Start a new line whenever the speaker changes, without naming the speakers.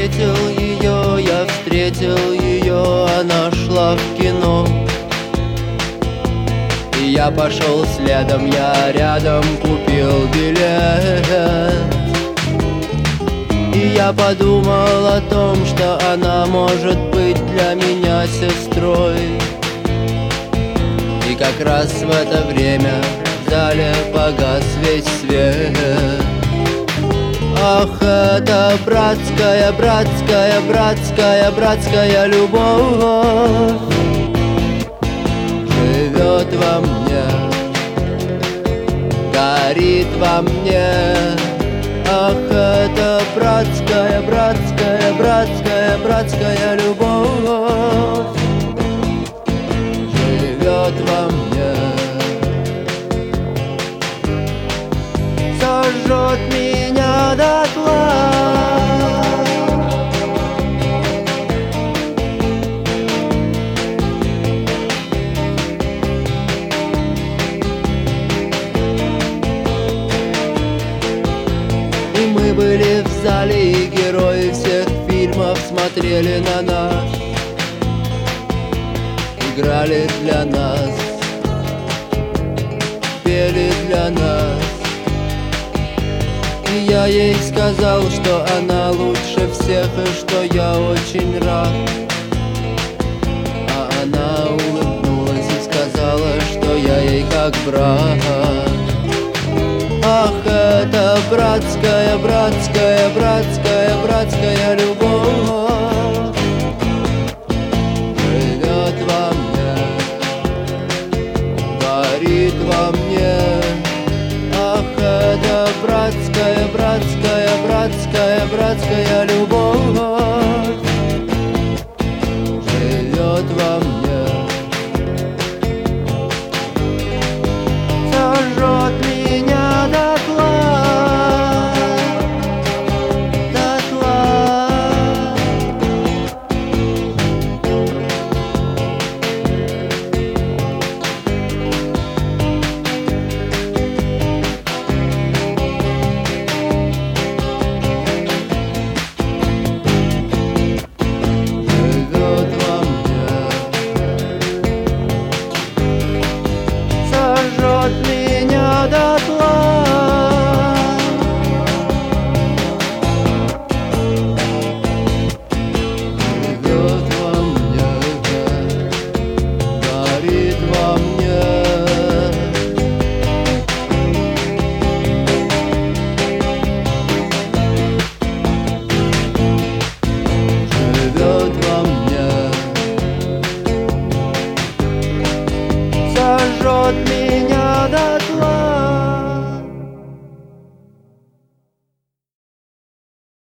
я встретил ее, она шла в кино. И я пошел следом, я рядом купил билет. И я подумал о том, что она может быть для меня сестрой. И как раз в это время в зале погас весь свет. Ах, это братская, братская, братская, братская любовь живет во мне, горит во мне. Ах, это братская, братская, братская, братская любовь живет во мне, сожжет меня дотла. И мы были в зале, и герои всех фильмов смотрели на нас, играли для нас, пели для нас. И я ей сказал, что она лучше всех, и что я очень рад. А она улыбнулась и сказала, что я ей как брат. Ах, это братская, братская, братская, братская любовь живет во мне, горит во мне. Ах, это братская, братская, братская, братская любовь живет во мне, сожжет меня дотла, дотла. Живет во мне, сожжет меня дотла. Живет во мне, горит во мне. Живет во мне, сожжет меня дотла.